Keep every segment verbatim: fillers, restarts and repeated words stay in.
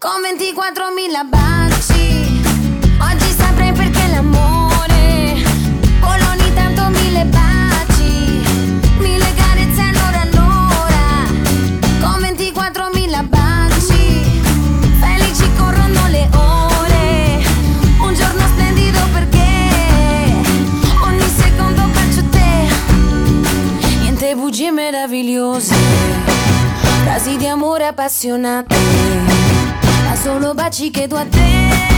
con ventiquattromila baci. Oggi saprai perché l'amore vola ogni tanto mille baci, mille carezze all'ora all'ora, con ventiquattromila baci. Felici corrono le ore, un giorno splendido perché ogni secondo bacio te. Niente bugie meravigliose, frasi di amore appassionate, ma solo baci che do a te.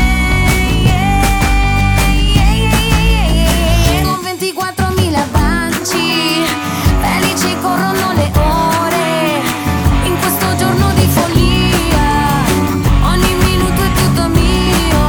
Yeah, yeah, yeah, yeah. Con ventiquattromila baci, felici corrono le ore, in questo giorno di follia, ogni minuto è tutto mio.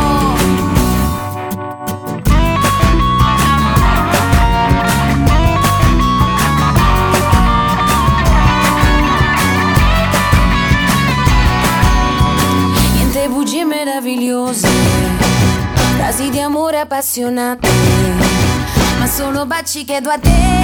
Niente bugie meravigliose, frasi di amore appassionate, ma solo baci che do a te.